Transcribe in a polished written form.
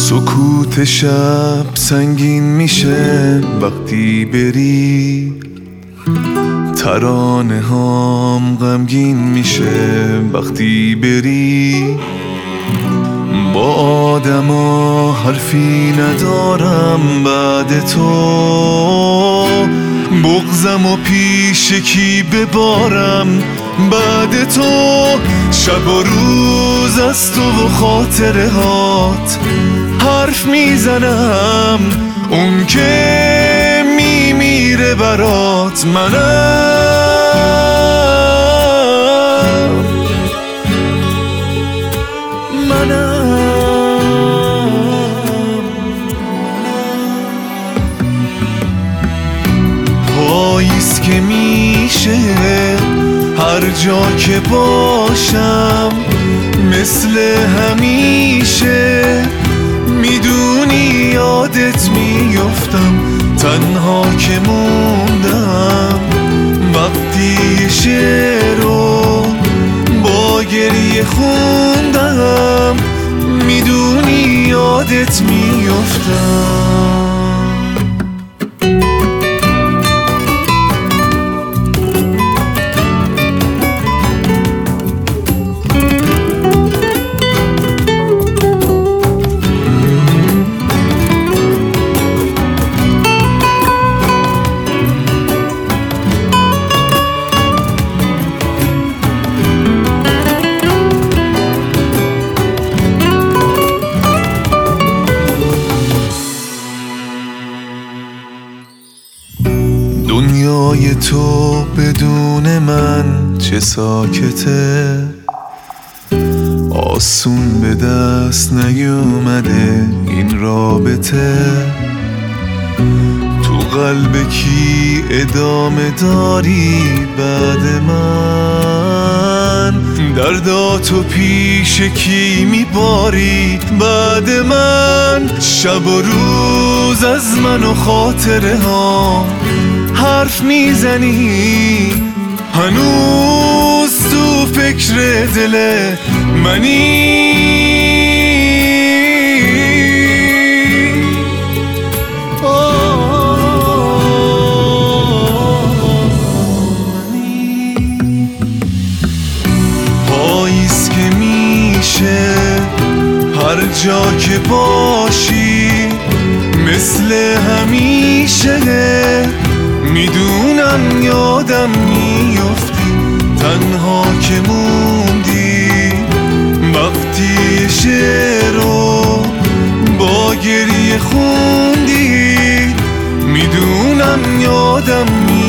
سکوت شب سنگین میشه وقتی بری، ترانه هام غمگین میشه وقتی بری. با آدما حرفی ندارم بعد تو، بغضم و پیش کی ببارم بعد تو. شب و روز از تو و خاطره هات حرف میزنم، اون که میمیره برات منم. پاییز که میشه هر جا که باشم مثل همیشه، میدونی یادت میفتم تنها که موندم. وقتی شعر رو با گریه خوندم، میدونی یادت میفتم. دنیای تو بدون من چه ساکته، آسون به دست نیومده این رابطه. تو قلب کی ادامه داری بعد من؟ درداتو پیش کی میباری بعد من؟ شب و روز از من و خاطره ها حرف میزنی، هنوز تو فکر دل منی. پاییز که میشه هر جا که باشی مثل همیشه، میدونم یادم میفتی تنها که موندی. وقتی شعر رو با گریه خوندی، میدونم یادم میفتی.